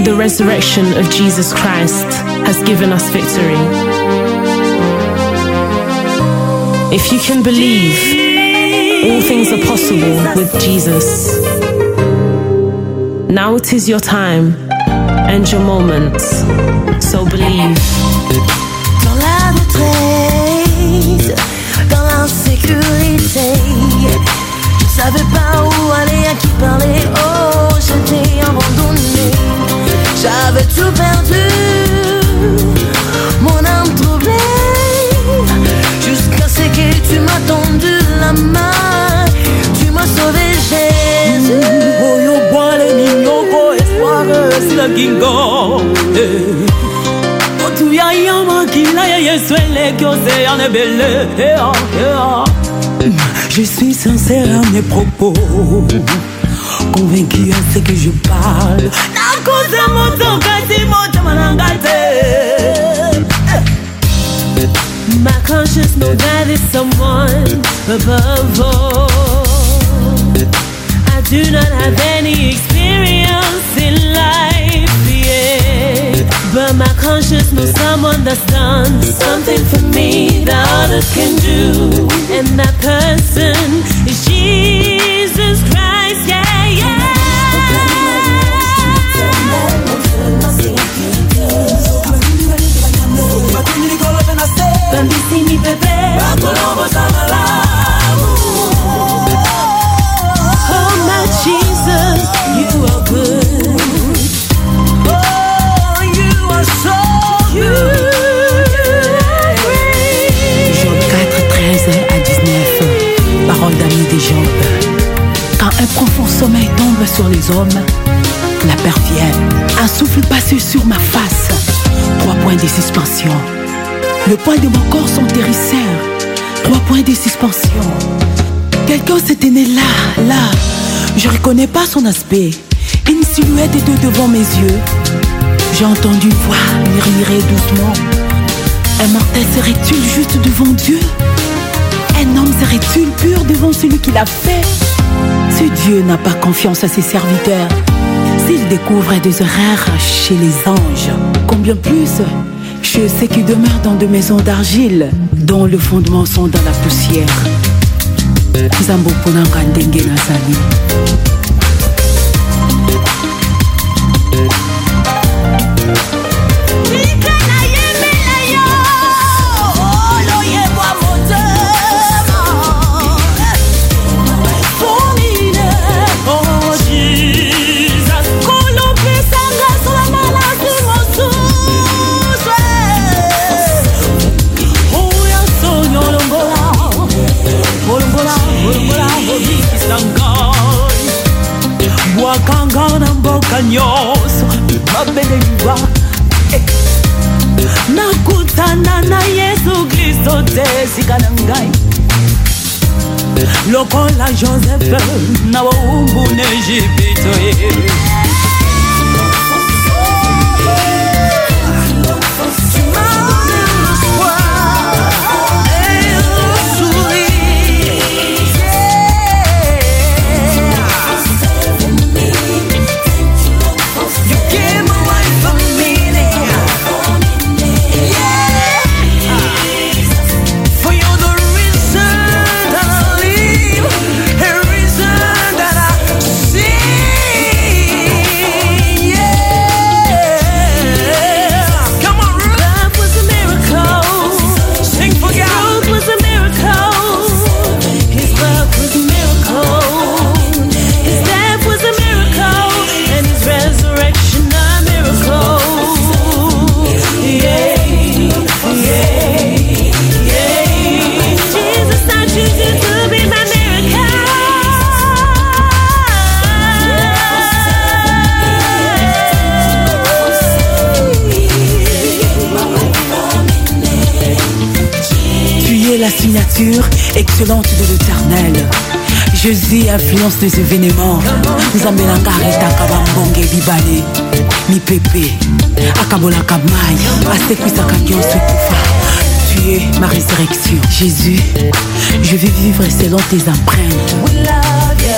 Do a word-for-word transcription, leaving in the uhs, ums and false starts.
the resurrection of Jesus Christ has given us victory. If you can believe, all things are possible with Jesus. Now it is your time and your moment, so believe. Dans la détresse, dans l'insécurité, je savais pas où aller, à qui parler, oh, j'étais abandonnée. J'avais tout perdu, mon âme troublée, jusqu'à ce que tu m'as tendu la main, tu m'as sauvé, Jésus. Oh, yo, bois les nignoko, espoir, c'est la gingo. Oh, tu y a yama qui l'a yesu ele kyose ane belle. Je suis sincère à mes propos, convaincu à ce que je parle. My conscience knows that it's someone above all. I do not have any experience in life, yeah, but my conscience knows someone that's done something for me that others can do, and that person is Jesus Christ, yeah, yeah. Bambissimi bébé, oh my Jesus, you are good. Oh, you are so good. Job quatre, treize à dix-neuf. Parole d'amis des Job. Quand un profond sommeil tombe sur les hommes, la peur vient. Un souffle passe sur ma face. Trois points de suspension. Le poids de mon corps sont hérisseurs. Trois points de suspension. Quelqu'un s'était né là, là. Je reconnais pas son aspect. Une silhouette était devant mes yeux. J'ai entendu une voix murmurer doucement. Un mortel serait-il juste devant Dieu? Un homme serait-il pur devant celui qui l'a fait? Si Dieu n'a pas confiance à ses serviteurs, s'il découvre des erreurs chez les anges, combien plus chez ceux qui demeurent dans des maisons d'argile, dont le fondement sont dans la poussière. Zambo ponanga ndenge nazali. Wakanga na mboka nyoso mabele yuwa nakutana na Yesu Kristo tesika na ngai lokola Joseph na waumbu n'Egypte. La signature excellente de l'Éternel. Jésus influence les événements. Zambelanga retaka bambonge bibale mi pepe akabola kamai asekwisa nyonso kufa. Tu es ma résurrection, Jésus. Je vais vivre selon tes empreintes.